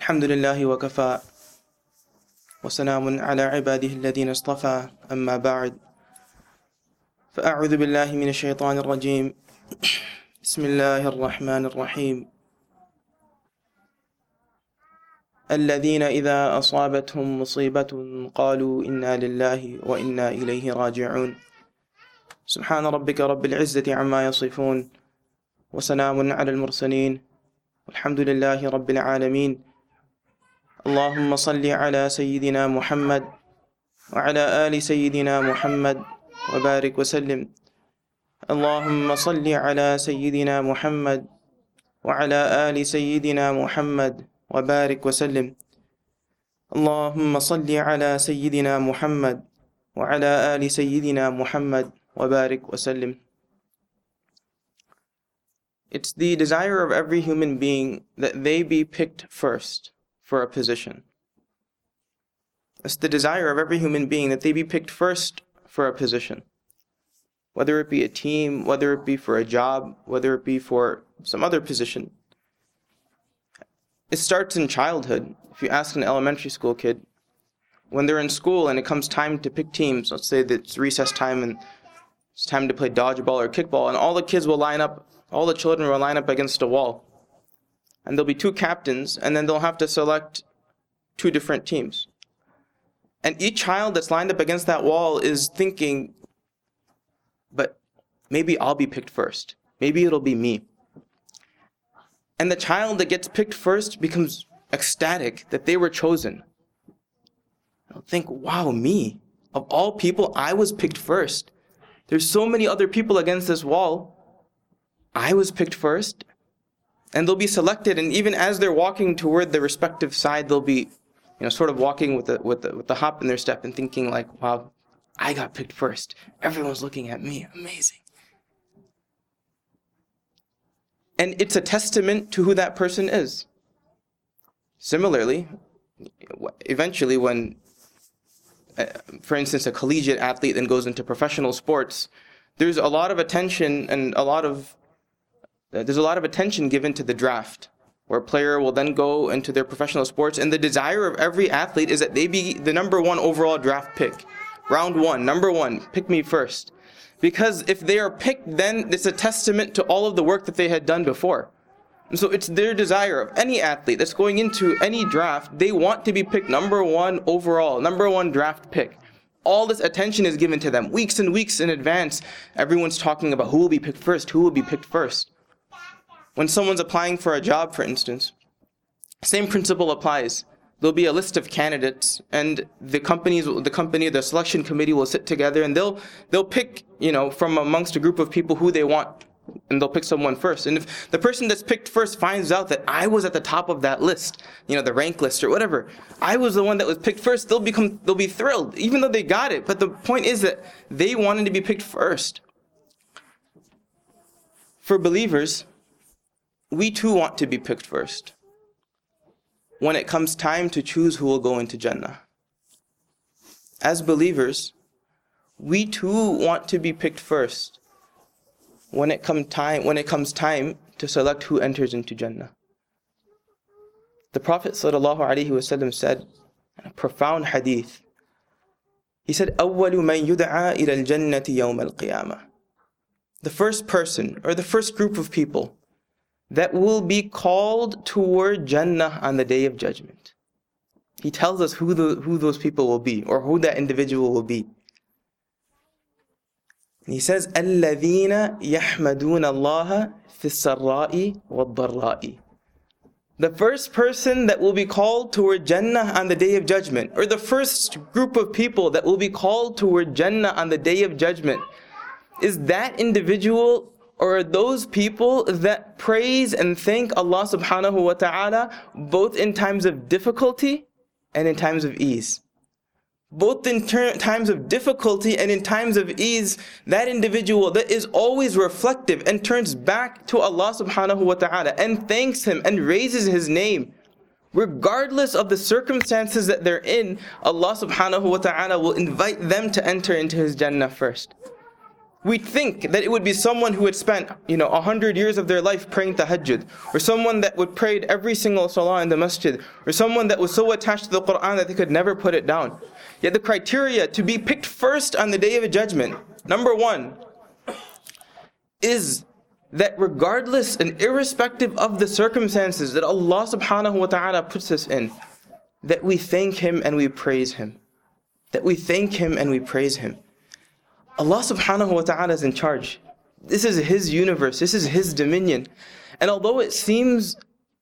الحمد لله وكفى وسلام على عباده الذين اصطفى أما بعد فأعوذ بالله من الشيطان الرجيم بسم الله الرحمن الرحيم الذين إذا أصابتهم مصيبة قالوا إنا لله وإنا إليه راجعون سبحان ربك رب العزة عما يصفون وسلام على المرسلين والحمد لله رب العالمين اللهم صل على سيدنا محمد وعلى آل سيدنا محمد وبارك وسلم اللهم صل على سيدنا محمد وعلى آل سيدنا محمد وبارك وسلم اللهم صل على سيدنا محمد وعلى آل سيدنا محمد وبارك وسلم. It's the desire of every human being that they be picked first for a position. It's the desire of every human being that they be picked first for a position. Whether it be a team, whether it be for a job, whether it be for some other position. It starts in childhood. If you ask an elementary school kid, when they're in school and it comes time to pick teams, let's say that it's recess time and it's time to play dodgeball or kickball, and all the kids will line up, all the children will line up against a wall. And there'll be two captains, and then they'll have to select two different teams. And each child that's lined up against that wall is thinking, but maybe I'll be picked first. Maybe it'll be me. And the child that gets picked first becomes ecstatic that they were chosen. They'll think, wow, me. Of all people, I was picked first. There's so many other people against this wall. I was picked first. And they'll be selected, and even as they're walking toward the respective side, they'll be, sort of walking with the hop in their step and thinking like, wow, I got picked first. Everyone's looking at me. Amazing. And it's a testament to who that person is. Similarly, eventually when, for instance, a collegiate athlete then goes into professional sports, there's a lot of attention and there's a lot of attention given to the draft, where a player will then go into their professional sports, and the desire of every athlete is that they be the number one overall draft pick. Round one, number one, pick me first. Because if they are picked, then it's a testament to all of the work that they had done before. And so it's their desire of any athlete that's going into any draft, they want to be picked number one overall, number one draft pick. All this attention is given to them, weeks and weeks in advance. Everyone's talking about who will be picked first, who will be picked first. When someone's applying for a job, for instance, same principle applies. There'll be a list of candidates, and the selection committee will sit together, and they'll pick, from amongst a group of people who they want, and they'll pick someone first. And if the person that's picked first finds out that I was at the top of that list, the rank list or whatever, I was the one that was picked first, they'll be thrilled, even though they got it. But the point is that they wanted to be picked first. For believers, we too want to be picked first when it comes time to choose who will go into Jannah. As believers, we too want to be picked first when it comes time to select who enters into Jannah. The Prophet ﷺ said in a profound hadith, he said, أَوَّلُ مَنْ يُدْعَى إِلَى الْجَنَّةِ يَوْمَ الْقِيَامَةِ. The first person, or the first group of people that will be called toward Jannah on the Day of Judgment. He tells us who those people will be, or who that individual will be. And he says, الَّذِينَ يَحْمَدُونَ اللَّهَ فِي السَّرَّاءِ وَالضَّرَّاءِ. The first person that will be called toward Jannah on the Day of Judgment, or the first group of people that will be called toward Jannah on the Day of Judgment, is that individual or those people that praise and thank Allah subhanahu wa ta'ala both in times of difficulty and in times of ease. Both in times of difficulty and in times of ease, that individual that is always reflective and turns back to Allah subhanahu wa ta'ala and thanks Him and raises His name, regardless of the circumstances that they're in, Allah subhanahu wa ta'ala will invite them to enter into His Jannah first. We think that it would be someone who had spent, 100 years of their life praying tahajjud, or someone that would pray every single salah in the masjid, or someone that was so attached to the Quran that they could never put it down. Yet the criteria to be picked first on the Day of Judgment, number one, is that regardless and irrespective of the circumstances that Allah subhanahu wa ta'ala puts us in, that we thank Him and we praise Him. That we thank Him and we praise Him. Allah subhanahu wa ta'ala is in charge. This is His universe. This is His dominion. And although it seems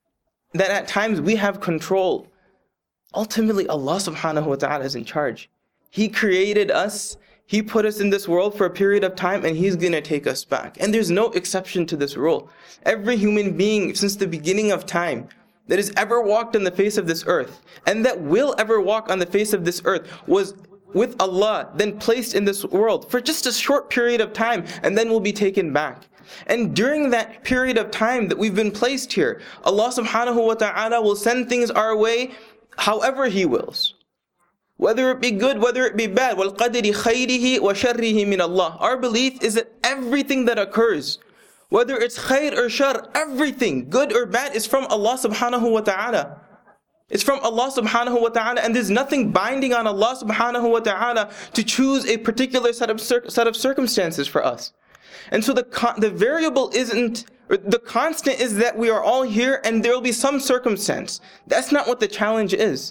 that at times we have control, ultimately Allah subhanahu wa ta'ala is in charge. He created us. He put us in this world for a period of time, and He's going to take us back. And there's no exception to this rule. Every human being since the beginning of time that has ever walked on the face of this earth, and that will ever walk on the face of this earth, was with Allah, then placed in this world for just a short period of time, and then will be taken back. And during that period of time that we've been placed here, Allah subhanahu wa ta'ala will send things our way however He wills. Whether it be good, whether it be bad. وَالْقَدْرِ خَيْرِهِ وَشَرِّهِ مِنَ اللَّهِ. Our belief is that everything that occurs, whether it's khair or shar, everything, good or bad, is from Allah subhanahu wa ta'ala. It's from Allah subhanahu wa ta'ala, and there's nothing binding on Allah subhanahu wa ta'ala to choose a particular set of circumstances for us. And so the variable isn't, or the constant is that we are all here and there will be some circumstance. That's not what the challenge is.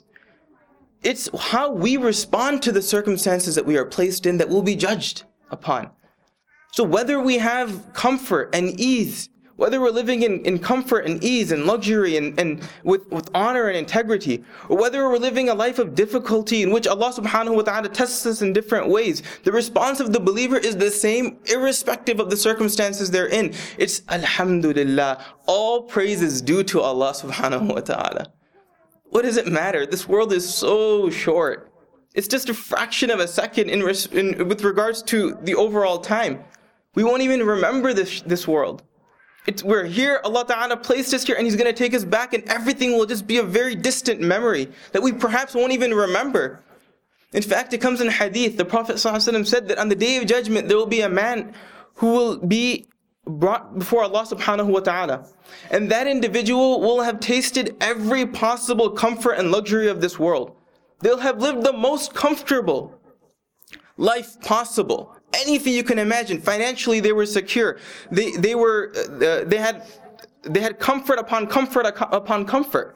It's how we respond to the circumstances that we are placed in that will be judged upon. So whether we have comfort and ease, whether we're living in comfort and ease and luxury and with honor and integrity, or whether we're living a life of difficulty in which Allah subhanahu wa ta'ala tests us in different ways, the response of the believer is the same irrespective of the circumstances they're in. It's Alhamdulillah. All praise is due to Allah subhanahu wa ta'ala. What does it matter? This world is so short. It's just a fraction of a second with regards to the overall time. We won't even remember this world. We're here, Allah Ta'ala placed us here, and He's going to take us back, and everything will just be a very distant memory that we perhaps won't even remember. In fact, it comes in hadith, the Prophet ﷺ said that on the Day of Judgment, there will be a man who will be brought before Allah subhanahu wa ta'ala. And that individual will have tasted every possible comfort and luxury of this world. They'll have lived the most comfortable life possible. Anything you can imagine. Financially, they were secure. They had comfort upon comfort upon comfort.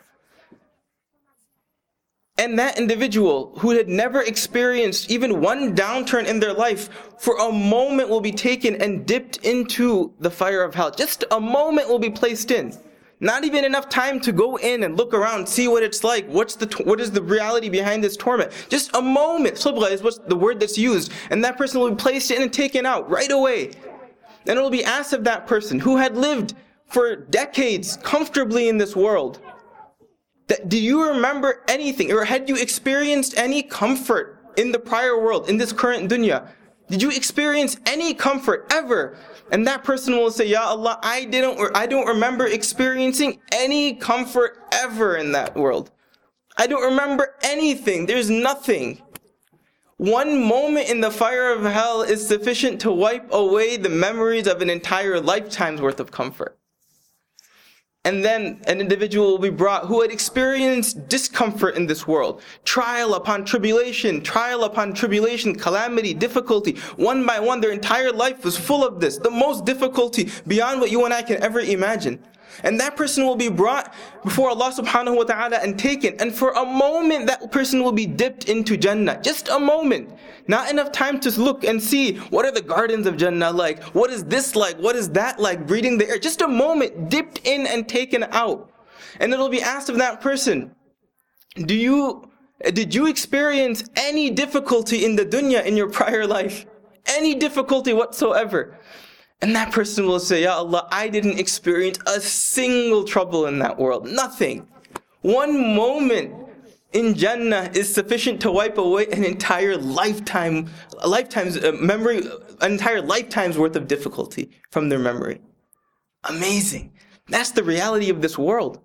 And that individual who had never experienced even one downturn in their life, for a moment will be taken and dipped into the fire of hell. Just a moment will be placed in. Not even enough time to go in and look around, see what it's like. What is the reality behind this torment? Just a moment. Subgha is what's the word that's used. And that person will be placed in and taken out right away. And it will be asked of that person who had lived for decades comfortably in this world, do you remember anything, or had you experienced any comfort in the prior world, in this current dunya? Did you experience any comfort ever? And that person will say, Ya Allah, I don't remember experiencing any comfort ever in that world. I don't remember anything. There's nothing. One moment in the fire of hell is sufficient to wipe away the memories of an entire lifetime's worth of comfort. And then an individual will be brought who had experienced discomfort in this world. Trial upon tribulation, calamity, difficulty. One by one, their entire life was full of this. The most difficulty beyond what you and I can ever imagine. And that person will be brought before Allah subhanahu wa ta'ala and taken. And for a moment, that person will be dipped into Jannah. Just a moment. Not enough time to look and see what are the gardens of Jannah like. What is this like? What is that like? Breathing the air. Just a moment, dipped in and taken out. And it'll be asked of that person, did you experience any difficulty in the dunya in your prior life? Any difficulty whatsoever? And that person will say, Ya Allah, I didn't experience a single trouble in that world. Nothing. One moment in Jannah is sufficient to wipe away an entire lifetime's memory, an entire lifetime's worth of difficulty from their memory. Amazing. That's the reality of this world.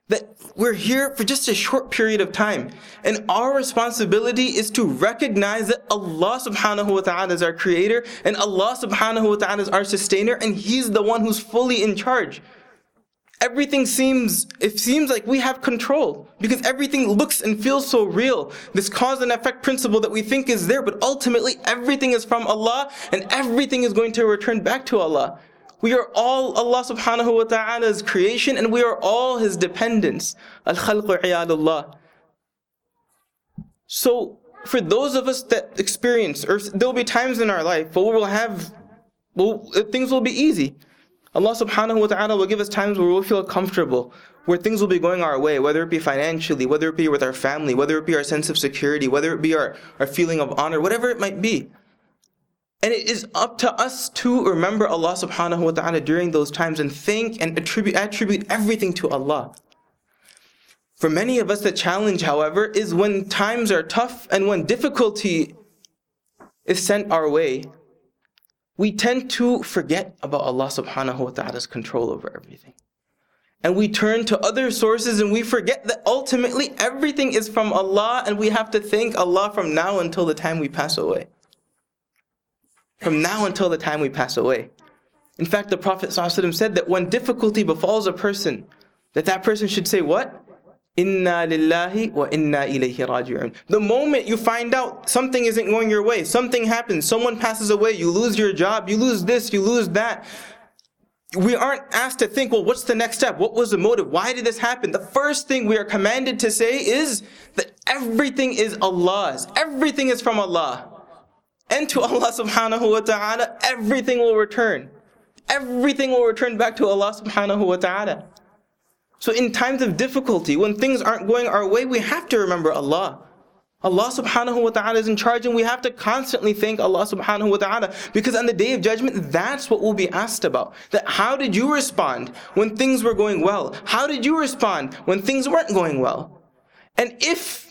that we're here for just a short period of time. And our responsibility is to recognize that Allah subhanahu wa ta'ala is our creator, and Allah subhanahu wa ta'ala is our sustainer, and He's the one who's fully in charge. It seems like we have control because everything looks and feels so real. This cause and effect principle that we think is there, but ultimately everything is from Allah and everything is going to return back to Allah. We are all Allah subhanahu wa ta'ala's creation and we are all His dependents. Al-khalqu iyadullah. So for those of us that experience, or there'll be times in our life where things will be easy. Allah subhanahu wa ta'ala will give us times where we'll feel comfortable, where things will be going our way, whether it be financially, whether it be with our family, whether it be our sense of security, whether it be our feeling of honor, whatever it might be. And it is up to us to remember Allah subhanahu wa ta'ala during those times and thank and attribute everything to Allah. For many of us, the challenge, however, is when times are tough and when difficulty is sent our way, we tend to forget about Allah subhanahu wa ta'ala's control over everything. And we turn to other sources and we forget that ultimately everything is from Allah and we have to thank Allah from now until the time we pass away. From now until the time we pass away. In fact, the Prophet ﷺ said that when difficulty befalls a person, that person should say what? Inna lillahi wa inna ilayhi raji'un. The moment you find out something isn't going your way, something happens, someone passes away, you lose your job, you lose this, you lose that. We aren't asked to think, well, what's the next step? What was the motive? Why did this happen? The first thing we are commanded to say is that everything is Allah's. Everything is from Allah. And to Allah subhanahu wa ta'ala, everything will return. Everything will return back to Allah subhanahu wa ta'ala. So in times of difficulty, when things aren't going our way, we have to remember Allah. Allah subhanahu wa ta'ala is in charge and we have to constantly thank Allah subhanahu wa ta'ala, because on the Day of Judgment, that's what we'll be asked about. That how did you respond when things were going well? How did you respond when things weren't going well? And if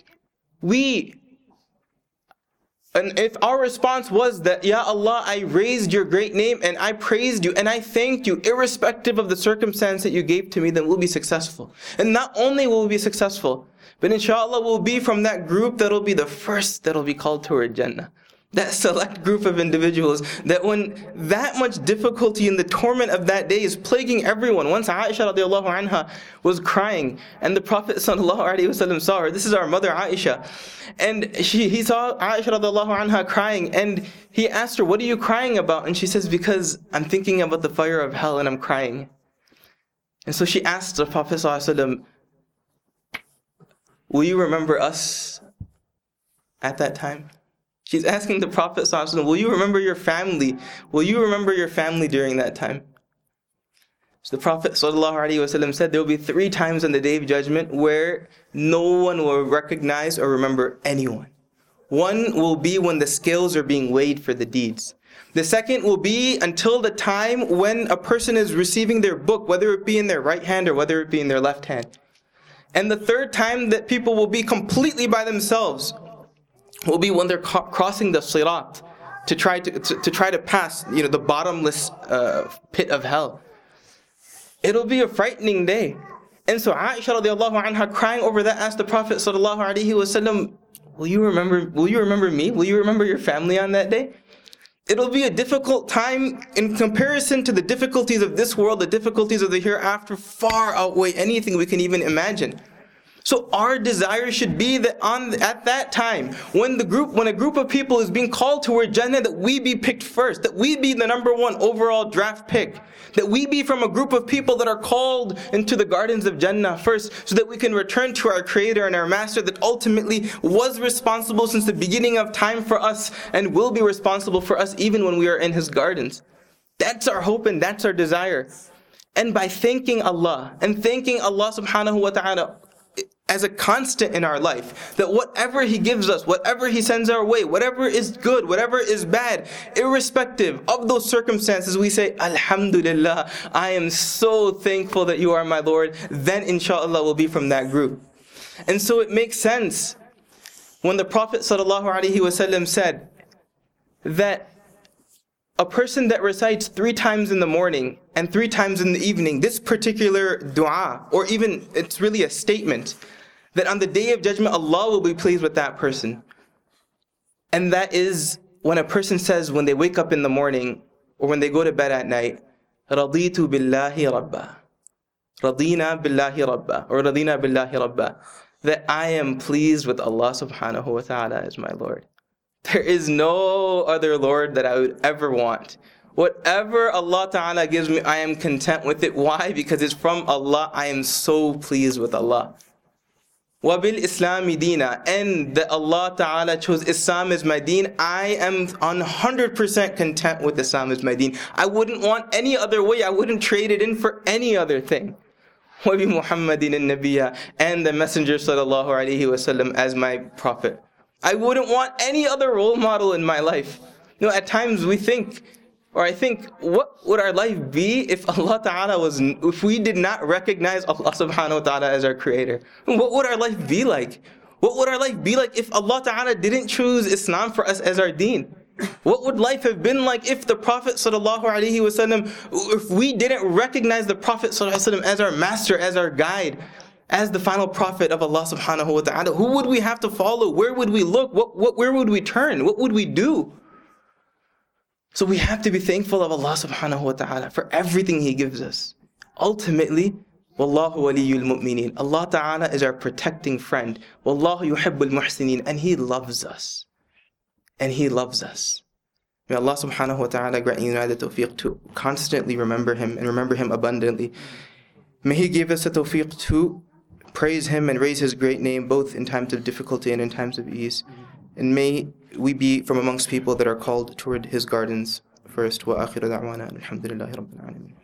our response was that, Ya Allah, I raised your great name and I praised you and I thanked you irrespective of the circumstance that you gave to me, then we'll be successful. And not only will we be successful, but inshallah we'll be from that group that'll be the first that'll be called toward Jannah. That select group of individuals that when that much difficulty and the torment of that day is plaguing everyone. Once Aisha radiallahu anha was crying and the Prophet sallallahu alaihi wasallam saw her. This is our mother Aisha. And he saw Aisha radiallahu anha crying and he asked her, what are you crying about? And she says, because I'm thinking about the fire of hell and I'm crying. And so she asked the Prophet sallallahu alaihi wasallam, will you remember us at that time? She's asking the Prophet ﷺ, will you remember your family? Will you remember your family during that time? So the Prophet ﷺ said there will be 3 times on the Day of Judgment where no one will recognize or remember anyone. One will be when the scales are being weighed for the deeds. The second will be until the time when a person is receiving their book, whether it be in their right hand or whether it be in their left hand. And the third time that people will be completely by themselves will be when they're crossing the sirat to try to pass, the bottomless pit of hell. It'll be a frightening day. And so Aisha radiallahu anha, crying over that, asked the Prophet sallallahu alaihi wasallam, will you remember me? Will you remember your family on that day? It'll be a difficult time in comparison to the difficulties of this world. The difficulties of the hereafter far outweigh anything we can even imagine. So our desire should be that at that time, when a group of people is being called toward Jannah, that we be picked first, that we be the number 1 overall draft pick, that we be from a group of people that are called into the gardens of Jannah first, so that we can return to our Creator and our Master that ultimately was responsible since the beginning of time for us and will be responsible for us even when we are in His gardens. That's our hope and that's our desire. And by thanking Allah and thanking Allah subhanahu wa ta'ala as a constant in our life, that whatever He gives us, whatever He sends our way, whatever is good, whatever is bad, irrespective of those circumstances, we say, Alhamdulillah, I am so thankful that you are my Lord, then inshallah we'll be from that group. And so it makes sense when the Prophet ﷺ said that a person that recites 3 times in the morning and 3 times in the evening, this particular dua, or even it's really a statement, that on the Day of Judgment, Allah will be pleased with that person. And that is when a person says, when they wake up in the morning, or when they go to bed at night, رَضِيتُ بِاللَّهِ رَبَّا. رَضِينَا بِاللَّهِ رَبَّا. Or رَضِينَا بِاللَّهِ رَبَّا. That I am pleased with Allah subhanahu wa ta'ala as my Lord. There is no other Lord that I would ever want. Whatever Allah ta'ala gives me, I am content with it. Why? Because it's from Allah. I am so pleased with Allah. وَبِالْإِسْلَامِ دِينًا. And that Allah ta'ala chose Islam as my deen. I am 100% content with Islam as my deen. I wouldn't want any other way. I wouldn't trade it in for any other thing. وَبِمُحَمَّدٍ النَّبِيًّ. And the Messenger sallallahu alaihi wasallam as my prophet. I wouldn't want any other role model in my life. You know, at times we think, or I think, what would our life be if Allah Ta'ala if we did not recognize Allah Subhanahu wa Ta'ala as our creator? What would our life be like? What would our life be like if Allah Ta'ala didn't choose Islam for us as our deen? What would life have been like if the Prophet Sallallahu Alaihi Wasallam, if we didn't recognize the Prophet Sallallahu Alaihi Wasallam as our master, as our guide, as the final prophet of Allah subhanahu wa ta'ala? Who would we have to follow? Where would we look? Where would we turn? What would we do? So we have to be thankful of Allah subhanahu wa ta'ala for everything He gives us. Ultimately, Wallahu waliyul mu'mineen. Allah ta'ala is our protecting friend. Wallahu yuhibbul muhsineen. And He loves us. And He loves us. May Allah subhanahu wa ta'ala grant you the tawfiq to constantly remember Him and remember Him abundantly. May He give us the tawfiq to praise Him and raise His great name both in times of difficulty and in times of ease. And may we be from amongst people that are called toward His gardens first. Wa akhiru da'wana alhamdulillahi rabbil alameen.